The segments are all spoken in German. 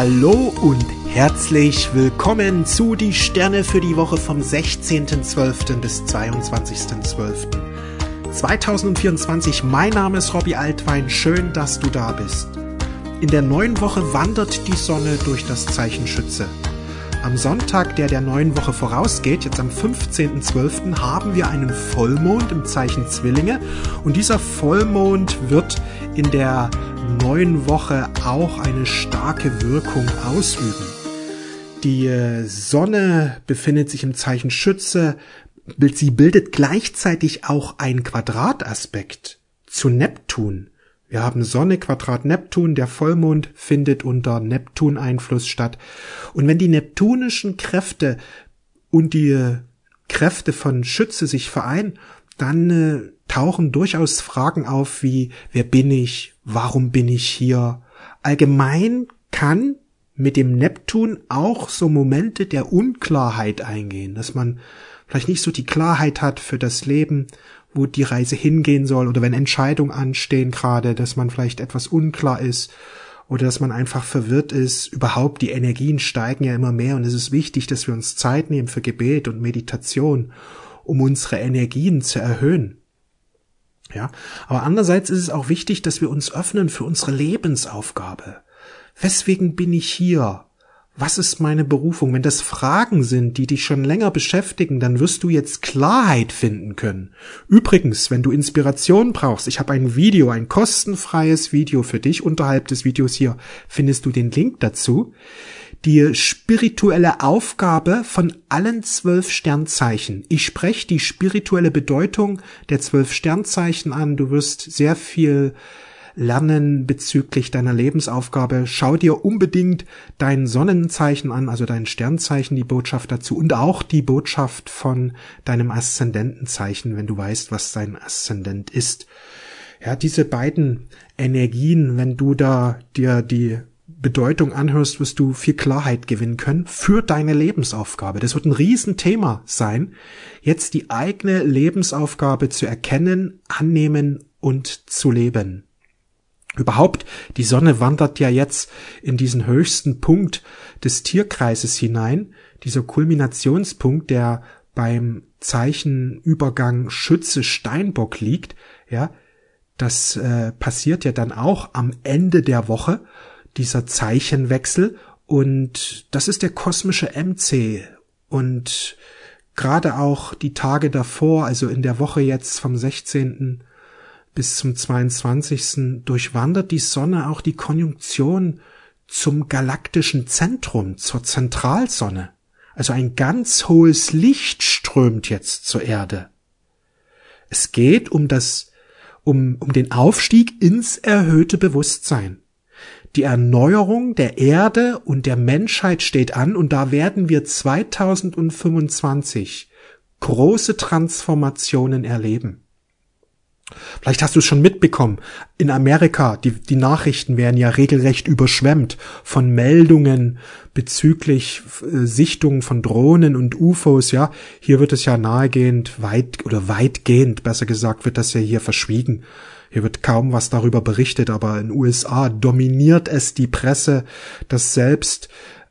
Hallo und herzlich willkommen zu Die Sterne für die Woche vom 16.12. bis 22.12.2024. Mein Name ist Robby Altwein, schön, dass du da bist. In der neuen Woche wandert die Sonne durch das Zeichen Schütze. Am Sonntag, der neuen Woche vorausgeht, jetzt am 15.12., haben wir einen Vollmond im Zeichen Zwillinge und dieser Vollmond wird in der neuen Woche auch eine starke Wirkung ausüben. Die Sonne befindet sich im Zeichen Schütze, sie bildet gleichzeitig auch einen Quadrataspekt zu Neptun. Wir haben Sonne, Quadrat Neptun, der Vollmond findet unter Neptun-Einfluss statt. Und wenn die neptunischen Kräfte und die Kräfte von Schütze sich vereinen, dann tauchen durchaus Fragen auf wie, wer bin ich, warum bin ich hier? Allgemein kann mit dem Neptun auch so Momente der Unklarheit eingehen, dass man vielleicht nicht so die Klarheit hat für das Leben, wo die Reise hingehen soll, oder wenn Entscheidungen anstehen gerade, dass man vielleicht etwas unklar ist oder dass man einfach verwirrt ist. Überhaupt, die Energien steigen ja immer mehr und es ist wichtig, dass wir uns Zeit nehmen für Gebet und Meditation, um unsere Energien zu erhöhen. Ja, aber andererseits ist es auch wichtig, dass wir uns öffnen für unsere Lebensaufgabe. Weswegen bin ich hier? Was ist meine Berufung? Wenn das Fragen sind, die dich schon länger beschäftigen, dann wirst du jetzt Klarheit finden können. Übrigens, wenn du Inspiration brauchst, ich habe ein Video, ein kostenfreies Video für dich. Unterhalb des Videos hier findest du den Link dazu. Die spirituelle Aufgabe von allen 12 Sternzeichen. Ich spreche die spirituelle Bedeutung der 12 Sternzeichen an. Du wirst sehr viel lernen bezüglich deiner Lebensaufgabe. Schau dir unbedingt dein Sonnenzeichen an, also dein Sternzeichen, die Botschaft dazu und auch die Botschaft von deinem Aszendentenzeichen, wenn du weißt, was dein Aszendent ist. Ja, diese beiden Energien, wenn du da dir die Bedeutung anhörst, wirst du viel Klarheit gewinnen können für deine Lebensaufgabe. Das wird ein Riesenthema sein, jetzt die eigene Lebensaufgabe zu erkennen, annehmen und zu leben. Überhaupt, die Sonne wandert ja jetzt in diesen höchsten Punkt des Tierkreises hinein, dieser Kulminationspunkt, der beim Zeichenübergang Schütze Steinbock liegt, ja, das passiert ja dann auch am Ende der Woche, dieser Zeichenwechsel, und das ist der kosmische MC, und gerade auch die Tage davor, also in der Woche jetzt vom 16. bis zum 22. durchwandert die Sonne auch die Konjunktion zum galaktischen Zentrum, zur Zentralsonne. Also ein ganz hohes Licht strömt jetzt zur Erde. Es geht um den Aufstieg ins erhöhte Bewusstsein. Die Erneuerung der Erde und der Menschheit steht an, und da werden wir 2025 große Transformationen erleben. Vielleicht hast du es schon mitbekommen, in Amerika, die Nachrichten werden ja regelrecht überschwemmt von Meldungen bezüglich Sichtungen von Drohnen und UFOs, ja. Hier wird es ja weitgehend, besser gesagt, wird das ja hier verschwiegen. Hier wird kaum was darüber berichtet, aber in den USA dominiert es die Presse, dass selbst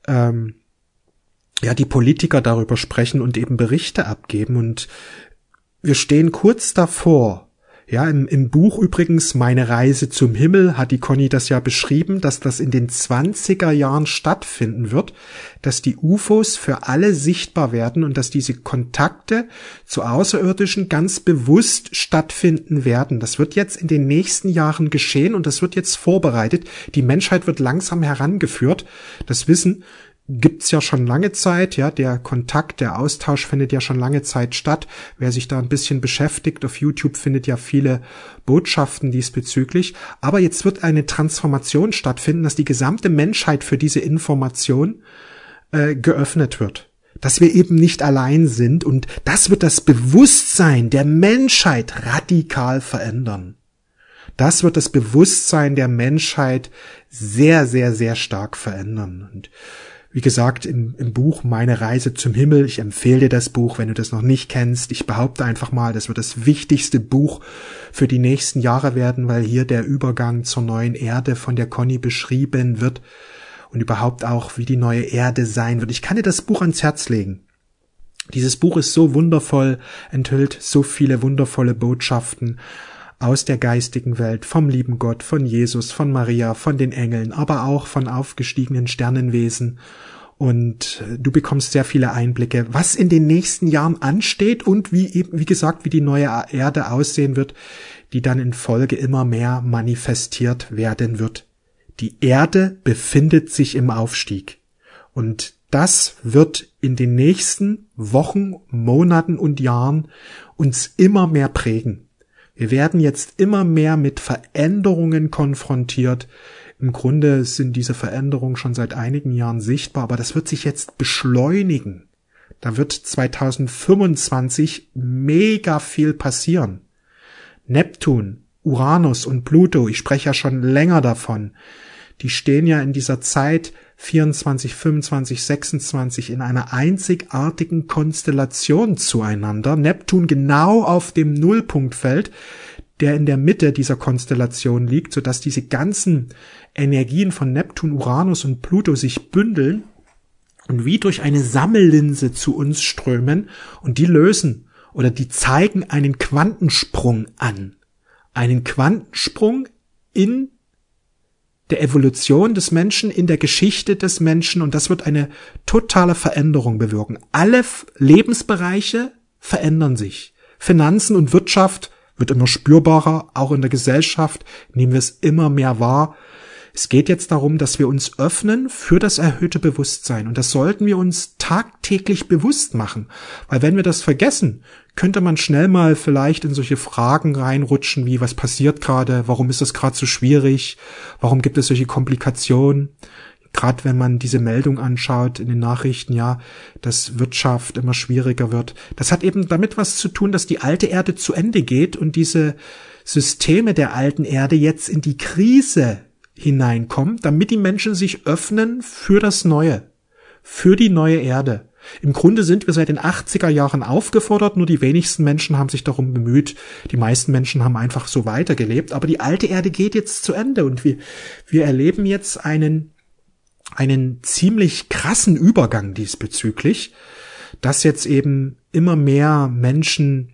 die Politiker darüber sprechen und eben Berichte abgeben, und wir stehen kurz davor. Ja, im Buch übrigens Meine Reise zum Himmel hat die Conny das ja beschrieben, dass das in den 20er Jahren stattfinden wird, dass die UFOs für alle sichtbar werden und dass diese Kontakte zu Außerirdischen ganz bewusst stattfinden werden. Das wird jetzt in den nächsten Jahren geschehen und das wird jetzt vorbereitet. Die Menschheit wird langsam herangeführt. Das Wissen gibt's ja schon lange Zeit, ja, der Kontakt, der Austausch findet ja schon lange Zeit statt. Wer sich da ein bisschen beschäftigt, auf YouTube findet ja viele Botschaften diesbezüglich. Aber jetzt wird eine Transformation stattfinden, dass die gesamte Menschheit für diese Information geöffnet wird. Dass wir eben nicht allein sind, und das wird das Bewusstsein der Menschheit radikal verändern. Das wird das Bewusstsein der Menschheit sehr, sehr, sehr stark verändern. Und wie gesagt, im Buch Meine Reise zum Himmel, ich empfehle dir das Buch, wenn du das noch nicht kennst. Ich behaupte einfach mal, das wird das wichtigste Buch für die nächsten Jahre werden, weil hier der Übergang zur neuen Erde von der Conny beschrieben wird. und überhaupt auch, wie die neue Erde sein wird. Ich kann dir das Buch ans Herz legen. Dieses Buch ist so wundervoll, enthüllt so viele wundervolle Botschaften aus der geistigen Welt, vom lieben Gott, von Jesus, von Maria, von den Engeln, aber auch von aufgestiegenen Sternenwesen. Und du bekommst sehr viele Einblicke, was in den nächsten Jahren ansteht und wie gesagt, wie die neue Erde aussehen wird, die dann in Folge immer mehr manifestiert werden wird. Die Erde befindet sich im Aufstieg. Und das wird in den nächsten Wochen, Monaten und Jahren uns immer mehr prägen. Wir werden jetzt immer mehr mit Veränderungen konfrontiert. Im Grunde sind diese Veränderungen schon seit einigen Jahren sichtbar, aber das wird sich jetzt beschleunigen. Da wird 2025 mega viel passieren. Neptun, Uranus und Pluto, ich spreche ja schon länger davon, die stehen ja in dieser Zeit 24, 25, 26 in einer einzigartigen Konstellation zueinander. Neptun genau auf dem Nullpunktfeld, der in der Mitte dieser Konstellation liegt, sodass diese ganzen Energien von Neptun, Uranus und Pluto sich bündeln und wie durch eine Sammellinse zu uns strömen und die lösen oder die zeigen einen Quantensprung an. Einen Quantensprung in der Evolution des Menschen, in der Geschichte des Menschen, und das wird eine totale Veränderung bewirken. Alle Lebensbereiche verändern sich. Finanzen und Wirtschaft wird immer spürbarer, auch in der Gesellschaft nehmen wir es immer mehr wahr. Es geht jetzt darum, dass wir uns öffnen für das erhöhte Bewusstsein, und das sollten wir uns tagtäglich bewusst machen, weil wenn wir das vergessen, könnte man schnell mal vielleicht in solche Fragen reinrutschen wie, was passiert gerade, warum ist es gerade so schwierig, warum gibt es solche Komplikationen, gerade wenn man diese Meldung anschaut in den Nachrichten, ja, dass Wirtschaft immer schwieriger wird. Das hat eben damit was zu tun, dass die alte Erde zu Ende geht und diese Systeme der alten Erde jetzt in die Krise hineinkommen, damit die Menschen sich öffnen für das Neue, für die neue Erde. Im Grunde sind wir seit den 80er Jahren aufgefordert, nur die wenigsten Menschen haben sich darum bemüht. Die meisten Menschen haben einfach so weitergelebt, aber die alte Erde geht jetzt zu Ende und wir erleben jetzt einen ziemlich krassen Übergang diesbezüglich, dass jetzt eben immer mehr Menschen,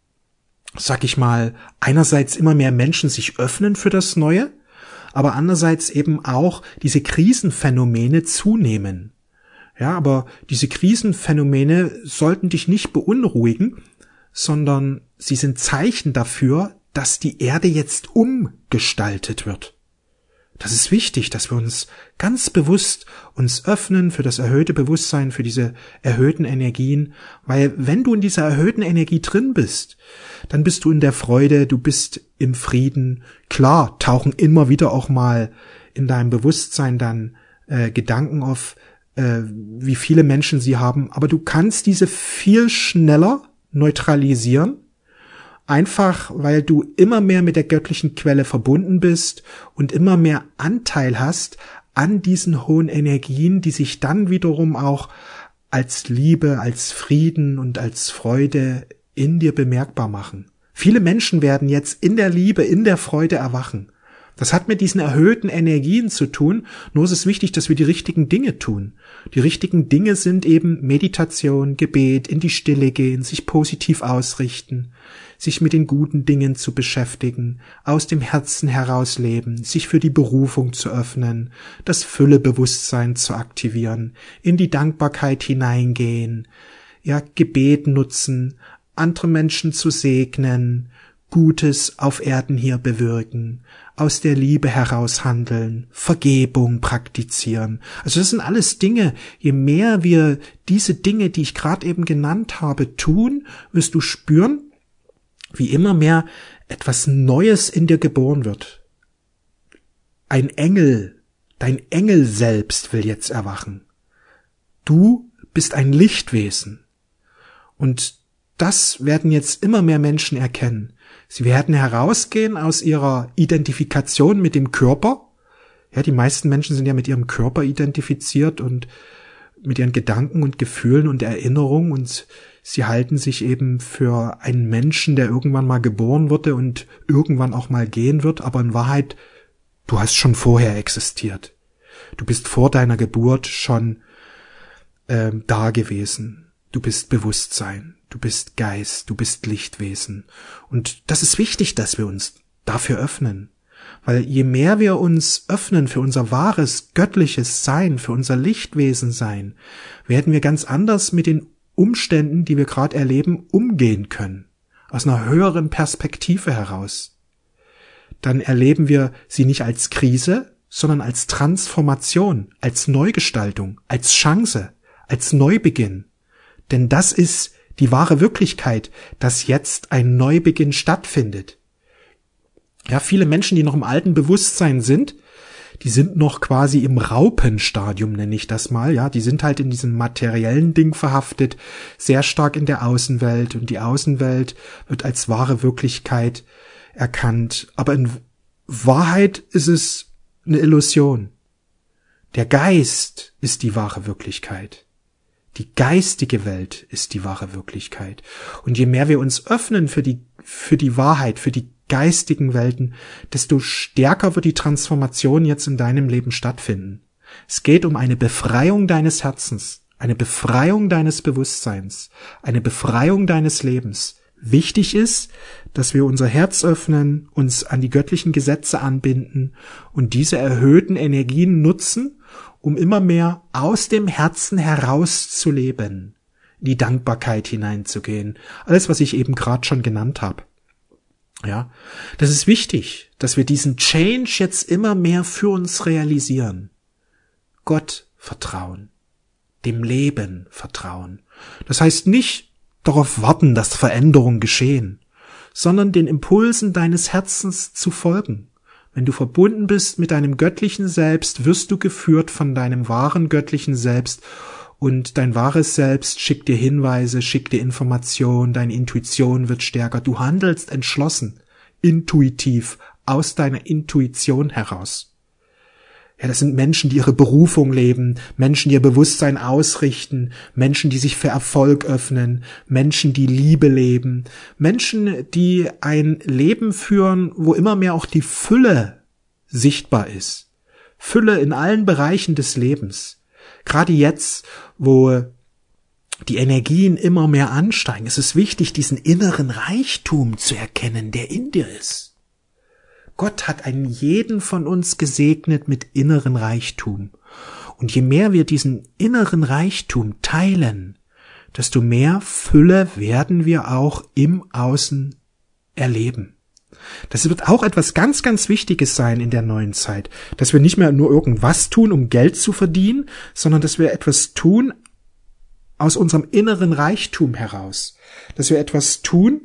sag ich mal, einerseits immer mehr Menschen sich öffnen für das Neue, aber andererseits eben auch diese Krisenphänomene zunehmen. Ja, aber diese Krisenphänomene sollten dich nicht beunruhigen, sondern sie sind Zeichen dafür, dass die Erde jetzt umgestaltet wird. Das ist wichtig, dass wir uns ganz bewusst uns öffnen für das erhöhte Bewusstsein, für diese erhöhten Energien, weil wenn du in dieser erhöhten Energie drin bist, dann bist du in der Freude, du bist im Frieden. Klar, tauchen immer wieder auch mal in deinem Bewusstsein dann Gedanken auf, wie viele Menschen sie haben, aber du kannst diese viel schneller neutralisieren, einfach weil du immer mehr mit der göttlichen Quelle verbunden bist und immer mehr Anteil hast an diesen hohen Energien, die sich dann wiederum auch als Liebe, als Frieden und als Freude in dir bemerkbar machen. Viele Menschen werden jetzt in der Liebe, in der Freude erwachen. Das hat mit diesen erhöhten Energien zu tun, nur ist es wichtig, dass wir die richtigen Dinge tun. Die richtigen Dinge sind eben Meditation, Gebet, in die Stille gehen, sich positiv ausrichten, sich mit den guten Dingen zu beschäftigen, aus dem Herzen heraus leben, sich für die Berufung zu öffnen, das Füllebewusstsein zu aktivieren, in die Dankbarkeit hineingehen, ja, Gebet nutzen, andere Menschen zu segnen, Gutes auf Erden hier bewirken, aus der Liebe heraus handeln, Vergebung praktizieren. Also das sind alles Dinge, je mehr wir diese Dinge, die ich gerade eben genannt habe, tun, wirst du spüren, wie immer mehr etwas Neues in dir geboren wird. Ein Engel, dein Engel selbst will jetzt erwachen. Du bist ein Lichtwesen. Und das werden jetzt immer mehr Menschen erkennen. Sie werden herausgehen aus ihrer Identifikation mit dem Körper. Ja, die meisten Menschen sind ja mit ihrem Körper identifiziert und mit ihren Gedanken und Gefühlen und Erinnerungen, und sie halten sich eben für einen Menschen, der irgendwann mal geboren wurde und irgendwann auch mal gehen wird, aber in Wahrheit, du hast schon vorher existiert. Du bist vor deiner Geburt schon da gewesen. Du bist Bewusstsein, du bist Geist, du bist Lichtwesen. Und das ist wichtig, dass wir uns dafür öffnen. Weil je mehr wir uns öffnen für unser wahres, göttliches Sein, für unser Lichtwesen sein, werden wir ganz anders mit den Umständen, die wir gerade erleben, umgehen können. Aus einer höheren Perspektive heraus. Dann erleben wir sie nicht als Krise, sondern als Transformation, als Neugestaltung, als Chance, als Neubeginn. Denn das ist die wahre Wirklichkeit, dass jetzt ein Neubeginn stattfindet. Ja, viele Menschen, die noch im alten Bewusstsein sind, die sind noch quasi im Raupenstadium, nenne ich das mal, ja, die sind halt in diesem materiellen Ding verhaftet, sehr stark in der Außenwelt, und die Außenwelt wird als wahre Wirklichkeit erkannt. Aber in Wahrheit ist es eine Illusion. Der Geist ist die wahre Wirklichkeit. Die geistige Welt ist die wahre Wirklichkeit. Und je mehr wir uns öffnen für die Wahrheit, für die geistigen Welten, desto stärker wird die Transformation jetzt in deinem Leben stattfinden. Es geht um eine Befreiung deines Herzens, eine Befreiung deines Bewusstseins, eine Befreiung deines Lebens. Wichtig ist, dass wir unser Herz öffnen, uns an die göttlichen Gesetze anbinden und diese erhöhten Energien nutzen, um immer mehr aus dem Herzen heraus zu leben, in die Dankbarkeit hineinzugehen. Alles, was ich eben gerade schon genannt habe. Ja, das ist wichtig, dass wir diesen Change jetzt immer mehr für uns realisieren. Gott vertrauen, dem Leben vertrauen. Das heißt nicht darauf warten, dass Veränderungen geschehen, sondern den Impulsen deines Herzens zu folgen. Wenn du verbunden bist mit deinem göttlichen Selbst, wirst du geführt von deinem wahren göttlichen Selbst, und dein wahres Selbst schickt dir Hinweise, schickt dir Informationen, deine Intuition wird stärker. Du handelst entschlossen, intuitiv, aus deiner Intuition heraus. Ja, das sind Menschen, die ihre Berufung leben, Menschen, die ihr Bewusstsein ausrichten, Menschen, die sich für Erfolg öffnen, Menschen, die Liebe leben, Menschen, die ein Leben führen, wo immer mehr auch die Fülle sichtbar ist. Fülle in allen Bereichen des Lebens. Gerade jetzt, wo die Energien immer mehr ansteigen, ist es wichtig, diesen inneren Reichtum zu erkennen, der in dir ist. Gott hat einen jeden von uns gesegnet mit inneren Reichtum. Und je mehr wir diesen inneren Reichtum teilen, desto mehr Fülle werden wir auch im Außen erleben. Das wird auch etwas ganz, ganz Wichtiges sein in der neuen Zeit, dass wir nicht mehr nur irgendwas tun, um Geld zu verdienen, sondern dass wir etwas tun aus unserem inneren Reichtum heraus, dass wir etwas tun,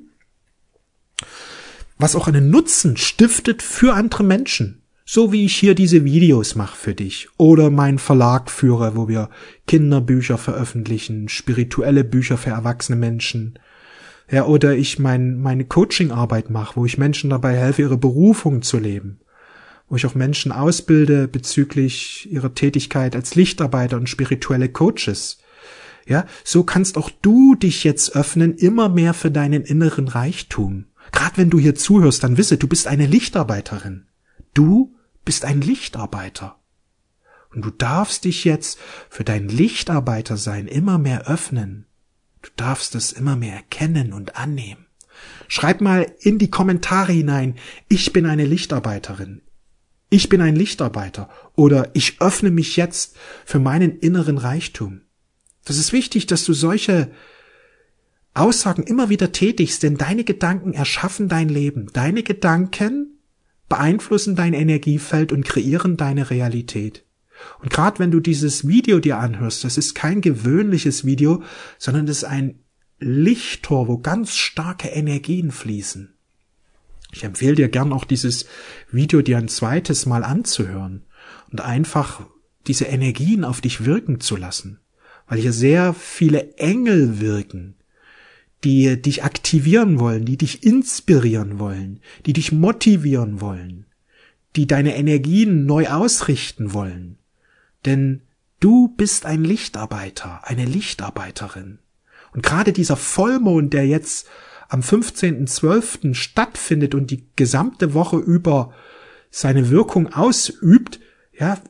was auch einen Nutzen stiftet für andere Menschen, so wie ich hier diese Videos mache für dich oder meinen Verlag führe, wo wir Kinderbücher veröffentlichen, spirituelle Bücher für erwachsene Menschen. Ja, oder ich meine Coachingarbeit mache, wo ich Menschen dabei helfe, ihre Berufung zu leben. Wo ich auch Menschen ausbilde bezüglich ihrer Tätigkeit als Lichtarbeiter und spirituelle Coaches. Ja, so kannst auch du dich jetzt öffnen, immer mehr für deinen inneren Reichtum. Gerade wenn du hier zuhörst, dann wisse, du bist eine Lichtarbeiterin. Du bist ein Lichtarbeiter. Und du darfst dich jetzt für dein Lichtarbeitersein immer mehr öffnen. Du darfst es immer mehr erkennen und annehmen. Schreib mal in die Kommentare hinein, ich bin eine Lichtarbeiterin. Ich bin ein Lichtarbeiter. Oder ich öffne mich jetzt für meinen inneren Reichtum. Das ist wichtig, dass du solche Aussagen immer wieder tätigst, denn deine Gedanken erschaffen dein Leben. Deine Gedanken beeinflussen dein Energiefeld und kreieren deine Realität. Und gerade wenn du dieses Video dir anhörst, das ist kein gewöhnliches Video, sondern das ist ein Lichttor, wo ganz starke Energien fließen. Ich empfehle dir gern auch dieses Video dir ein zweites Mal anzuhören und einfach diese Energien auf dich wirken zu lassen, weil hier sehr viele Engel wirken, die dich aktivieren wollen, die dich inspirieren wollen, die dich motivieren wollen, die deine Energien neu ausrichten wollen. Denn du bist ein Lichtarbeiter, eine Lichtarbeiterin. Und gerade dieser Vollmond, der jetzt am 15.12. stattfindet und die gesamte Woche über seine Wirkung ausübt, ja,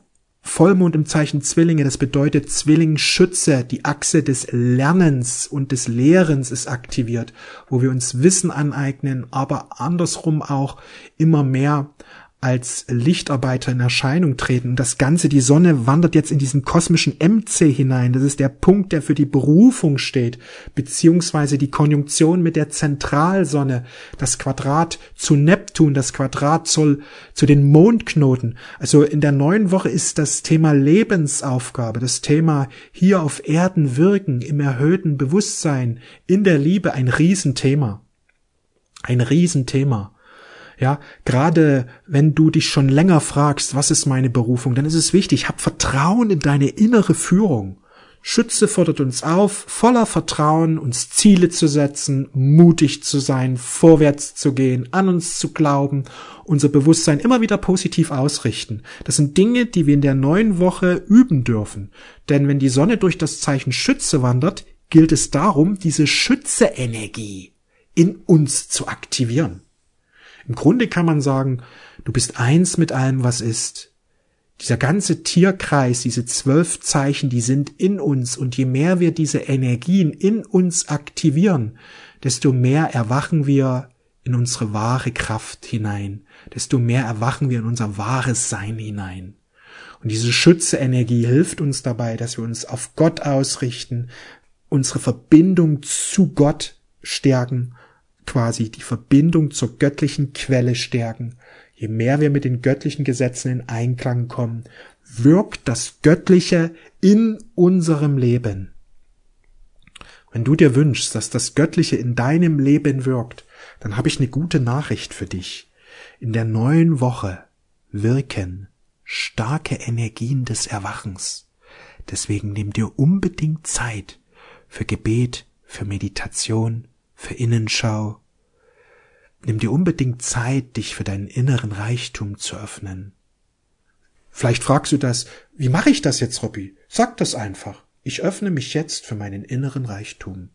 Vollmond im Zeichen Zwillinge, das bedeutet Zwillingsschütze, die Achse des Lernens und des Lehrens ist aktiviert, wo wir uns Wissen aneignen, aber andersrum auch immer mehr als Lichtarbeiter in Erscheinung treten. Und das Ganze, die Sonne wandert jetzt in diesen kosmischen MC hinein. Das ist der Punkt, der für die Berufung steht, beziehungsweise die Konjunktion mit der Zentralsonne, das Quadrat zu Neptun, das Quadrat zu den Mondknoten. Also in der neuen Woche ist das Thema Lebensaufgabe, das Thema hier auf Erden wirken, im erhöhten Bewusstsein, in der Liebe ein Riesenthema. Ein Riesenthema. Ja, gerade wenn du dich schon länger fragst, was ist meine Berufung, dann ist es wichtig, hab Vertrauen in deine innere Führung. Schütze fordert uns auf, voller Vertrauen uns Ziele zu setzen, mutig zu sein, vorwärts zu gehen, an uns zu glauben, unser Bewusstsein immer wieder positiv ausrichten. Das sind Dinge, die wir in der neuen Woche üben dürfen. Denn wenn die Sonne durch das Zeichen Schütze wandert, gilt es darum, diese Schütze-Energie in uns zu aktivieren. Im Grunde kann man sagen, du bist eins mit allem, was ist. Dieser ganze Tierkreis, diese 12 Zeichen, die sind in uns. Und je mehr wir diese Energien in uns aktivieren, desto mehr erwachen wir in unsere wahre Kraft hinein. Desto mehr erwachen wir in unser wahres Sein hinein. Und diese Schütze-Energie hilft uns dabei, dass wir uns auf Gott ausrichten, unsere Verbindung zu Gott stärken, quasi die Verbindung zur göttlichen Quelle stärken. Je mehr wir mit den göttlichen Gesetzen in Einklang kommen, wirkt das Göttliche in unserem Leben. Wenn du dir wünschst, dass das Göttliche in deinem Leben wirkt, dann habe ich eine gute Nachricht für dich. In der neuen Woche wirken starke Energien des Erwachens. Deswegen nimm dir unbedingt Zeit für Gebet, für Meditation, für Innenschau. Nimm dir unbedingt Zeit, dich für deinen inneren Reichtum zu öffnen. Vielleicht fragst du das, wie mache ich das jetzt, Robby? Sag das einfach. Ich öffne mich jetzt für meinen inneren Reichtum.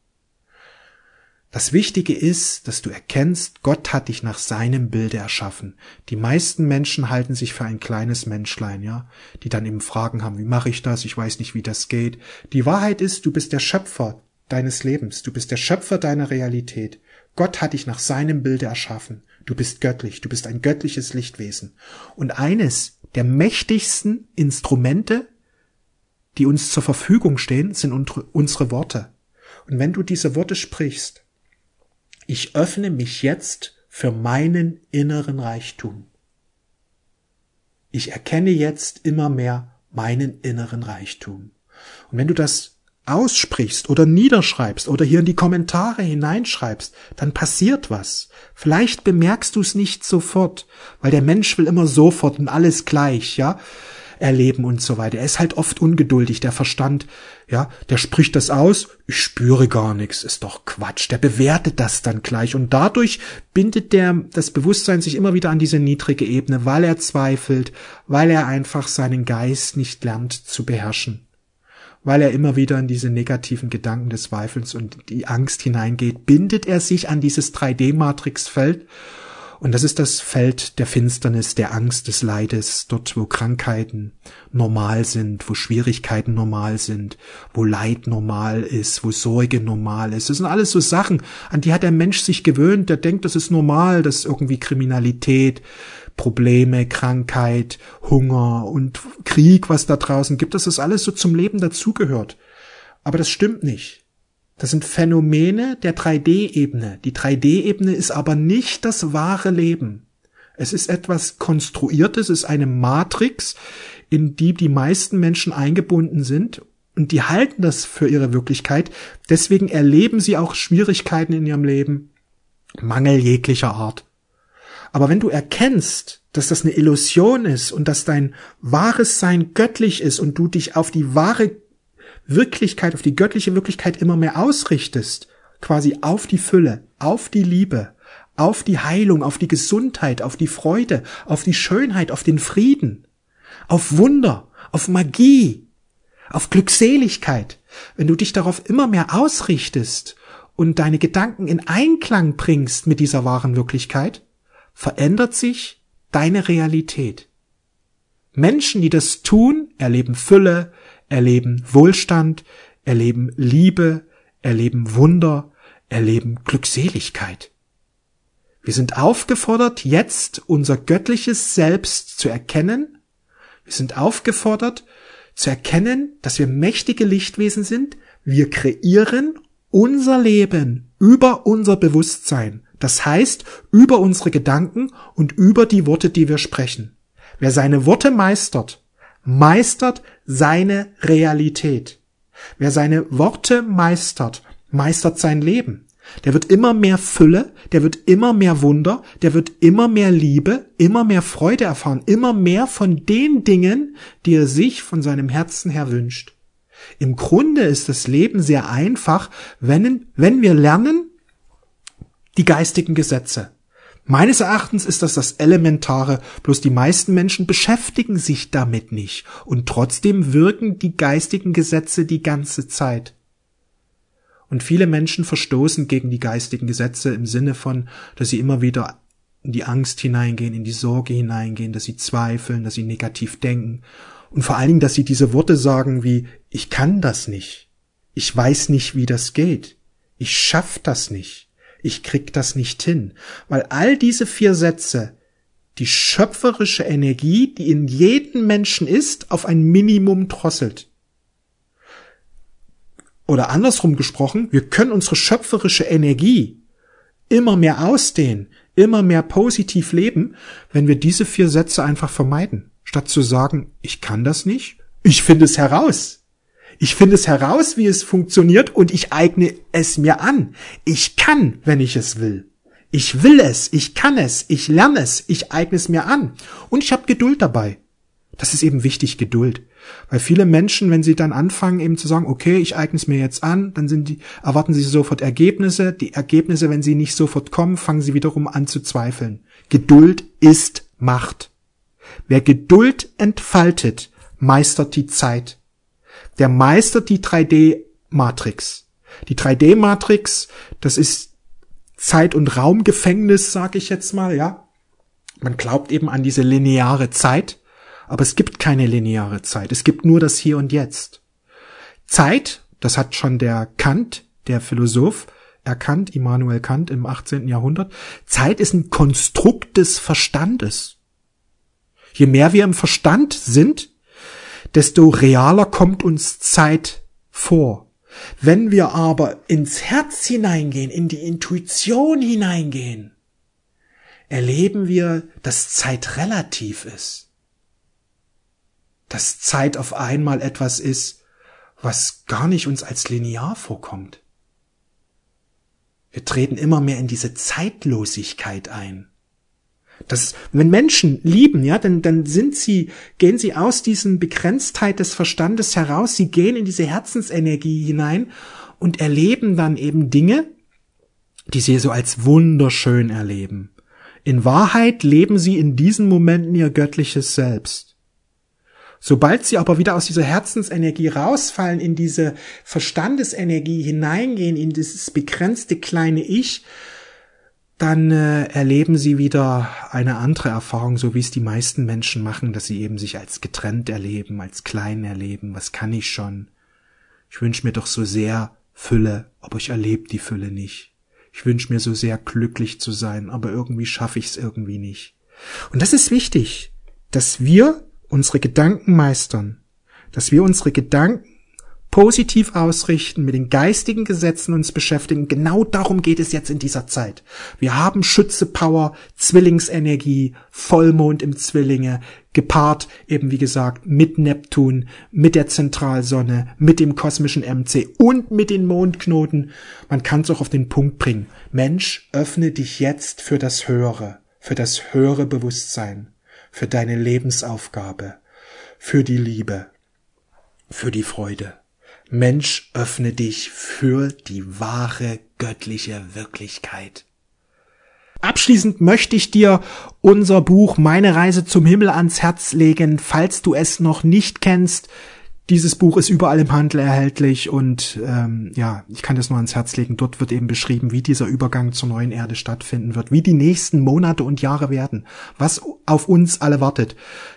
Das Wichtige ist, dass du erkennst, Gott hat dich nach seinem Bilde erschaffen. Die meisten Menschen halten sich für ein kleines Menschlein, ja, die dann eben Fragen haben, wie mache ich das? Ich weiß nicht, wie das geht. Die Wahrheit ist, du bist der Schöpfer deines Lebens. Du bist der Schöpfer deiner Realität. Gott hat dich nach seinem Bilde erschaffen. Du bist göttlich. Du bist ein göttliches Lichtwesen. Und eines der mächtigsten Instrumente, die uns zur Verfügung stehen, sind unsere Worte. Und wenn du diese Worte sprichst, ich öffne mich jetzt für meinen inneren Reichtum. Ich erkenne jetzt immer mehr meinen inneren Reichtum. Und wenn du das aussprichst oder niederschreibst oder hier in die Kommentare hineinschreibst, dann passiert was. Vielleicht bemerkst du es nicht sofort, weil der Mensch will immer sofort und alles gleich, ja, erleben und so weiter. Er ist halt oft ungeduldig, der Verstand, ja, der spricht das aus, ich spüre gar nichts, ist doch Quatsch, der bewertet das dann gleich und dadurch bindet das Bewusstsein sich immer wieder an diese niedrige Ebene, weil er zweifelt, weil er einfach seinen Geist nicht lernt zu beherrschen. Weil er immer wieder in diese negativen Gedanken des Zweifelns und die Angst hineingeht, bindet er sich an dieses 3D-Matrix-Feld. Und das ist das Feld der Finsternis, der Angst, des Leides, dort wo Krankheiten normal sind, wo Schwierigkeiten normal sind, wo Leid normal ist, wo Sorge normal ist. Das sind alles so Sachen, an die hat der Mensch sich gewöhnt, der denkt, das ist normal, dass irgendwie Kriminalität, Probleme, Krankheit, Hunger und Krieg, was da draußen gibt, dass das alles so zum Leben dazugehört. Aber das stimmt nicht. Das sind Phänomene der 3D-Ebene. Die 3D-Ebene ist aber nicht das wahre Leben. Es ist etwas Konstruiertes, es ist eine Matrix, in die die meisten Menschen eingebunden sind und die halten das für ihre Wirklichkeit. Deswegen erleben sie auch Schwierigkeiten in ihrem Leben, Mangel jeglicher Art. Aber wenn du erkennst, dass das eine Illusion ist und dass dein wahres Sein göttlich ist und du dich auf die wahre Wirklichkeit, auf die göttliche Wirklichkeit immer mehr ausrichtest, quasi auf die Fülle, auf die Liebe, auf die Heilung, auf die Gesundheit, auf die Freude, auf die Schönheit, auf den Frieden, auf Wunder, auf Magie, auf Glückseligkeit, wenn du dich darauf immer mehr ausrichtest und deine Gedanken in Einklang bringst mit dieser wahren Wirklichkeit, verändert sich deine Realität. Menschen, die das tun, erleben Fülle, erleben Wohlstand, erleben Liebe, erleben Wunder, erleben Glückseligkeit. Wir sind aufgefordert, jetzt unser göttliches Selbst zu erkennen. Wir sind aufgefordert, zu erkennen, dass wir mächtige Lichtwesen sind. Wir kreieren unser Leben über unser Bewusstsein. Das heißt, über unsere Gedanken und über die Worte, die wir sprechen. Wer seine Worte meistert, meistert seine Realität. Wer seine Worte meistert, meistert sein Leben. Der wird immer mehr Fülle, der wird immer mehr Wunder, der wird immer mehr Liebe, immer mehr Freude erfahren, immer mehr von den Dingen, die er sich von seinem Herzen her wünscht. Im Grunde ist das Leben sehr einfach, wenn wir lernen, die geistigen Gesetze. Meines Erachtens ist das Elementare, bloß die meisten Menschen beschäftigen sich damit nicht und trotzdem wirken die geistigen Gesetze die ganze Zeit. Und viele Menschen verstoßen gegen die geistigen Gesetze im Sinne von, dass sie immer wieder in die Angst hineingehen, in die Sorge hineingehen, dass sie zweifeln, dass sie negativ denken und vor allen Dingen, dass sie diese Worte sagen wie, ich kann das nicht, ich weiß nicht, wie das geht, ich schaff das nicht. Ich krieg das nicht hin, weil all diese 4 Sätze die schöpferische Energie, die in jedem Menschen ist, auf ein Minimum drosselt. Oder andersrum gesprochen, wir können unsere schöpferische Energie immer mehr ausdehnen, immer mehr positiv leben, wenn wir diese 4 Sätze einfach vermeiden. Statt zu sagen, ich kann das nicht, ich finde es heraus. Ich finde es heraus, wie es funktioniert und ich eigne es mir an. Ich kann, wenn ich es will. Ich will es, ich kann es, ich lerne es, ich eigne es mir an. Und ich habe Geduld dabei. Das ist eben wichtig, Geduld. Weil viele Menschen, wenn sie dann anfangen eben zu sagen, okay, ich eigne es mir jetzt an, dann erwarten sie sofort Ergebnisse. Die Ergebnisse, wenn sie nicht sofort kommen, fangen sie wiederum an zu zweifeln. Geduld ist Macht. Wer Geduld entfaltet, meistert die Zeit. Der meistert die 3D-Matrix. Die 3D-Matrix, das ist Zeit- und Raumgefängnis, sage ich jetzt mal, ja. Man glaubt eben an diese lineare Zeit, aber es gibt keine lineare Zeit. Es gibt nur das Hier und Jetzt. Zeit, das hat schon der Kant, der Philosoph, erkannt, Immanuel Kant im 18. Jahrhundert. Zeit ist ein Konstrukt des Verstandes. Je mehr wir im Verstand sind, desto realer kommt uns Zeit vor. Wenn wir aber ins Herz hineingehen, in die Intuition hineingehen, erleben wir, dass Zeit relativ ist. Dass Zeit auf einmal etwas ist, was gar nicht uns als linear vorkommt. Wir treten immer mehr in diese Zeitlosigkeit ein. Wenn Menschen lieben, ja, dann gehen sie aus diesem Begrenztheit des Verstandes heraus, sie gehen in diese Herzensenergie hinein und erleben dann eben Dinge, die sie so als wunderschön erleben. In Wahrheit leben sie in diesen Momenten ihr göttliches Selbst. Sobald sie aber wieder aus dieser Herzensenergie rausfallen, in diese Verstandesenergie hineingehen, in dieses begrenzte kleine Ich, dann erleben sie wieder eine andere Erfahrung, so wie es die meisten Menschen machen, dass sie eben sich als getrennt erleben, als klein erleben. Was kann ich schon? Ich wünsche mir doch so sehr Fülle, aber ich erlebe die Fülle nicht. Ich wünsche mir so sehr glücklich zu sein, aber irgendwie schaffe ich es irgendwie nicht. Und das ist wichtig, dass wir unsere Gedanken meistern, dass wir unsere Gedanken positiv ausrichten, mit den geistigen Gesetzen uns beschäftigen. Genau darum geht es jetzt in dieser Zeit. Wir haben Schütze-Power, Zwillingsenergie, Vollmond im Zwillinge, gepaart eben wie gesagt mit Neptun, mit der Zentralsonne, mit dem kosmischen MC und mit den Mondknoten. Man kann es auch auf den Punkt bringen. Mensch, öffne dich jetzt für das höhere Bewusstsein, für deine Lebensaufgabe, für die Liebe, für die Freude. Mensch, öffne dich für die wahre göttliche Wirklichkeit. Abschließend möchte ich dir unser Buch Meine Reise zum Himmel ans Herz legen, falls du es noch nicht kennst. Dieses Buch ist überall im Handel erhältlich und ich kann das nur ans Herz legen. Dort wird eben beschrieben, wie dieser Übergang zur neuen Erde stattfinden wird, wie die nächsten Monate und Jahre werden, was auf uns alle wartet.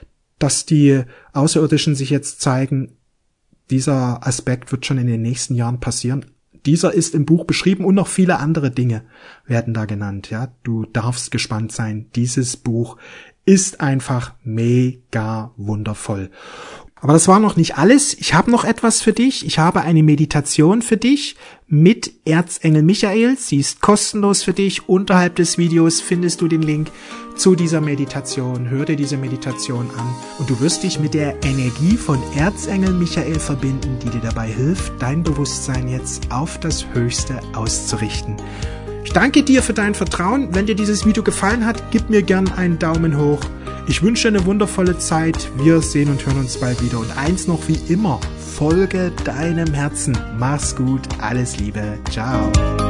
dass die Außerirdischen sich jetzt zeigen, dieser Aspekt wird schon in den nächsten Jahren passieren. Dieser ist im Buch beschrieben und noch viele andere Dinge werden da genannt. Ja, du darfst gespannt sein. Dieses Buch ist einfach mega wundervoll. Aber das war noch nicht alles. Ich habe noch etwas für dich. Ich habe eine Meditation für dich mit Erzengel Michael. Sie ist kostenlos für dich. Unterhalb des Videos findest du den Link zu dieser Meditation. Hör dir diese Meditation an und du wirst dich mit der Energie von Erzengel Michael verbinden, die dir dabei hilft, dein Bewusstsein jetzt auf das Höchste auszurichten. Ich danke dir für dein Vertrauen. Wenn dir dieses Video gefallen hat, gib mir gern einen Daumen hoch. Ich wünsche eine wundervolle Zeit. Wir sehen und hören uns bald wieder. Und eins noch wie immer, folge deinem Herzen. Mach's gut, alles Liebe, ciao.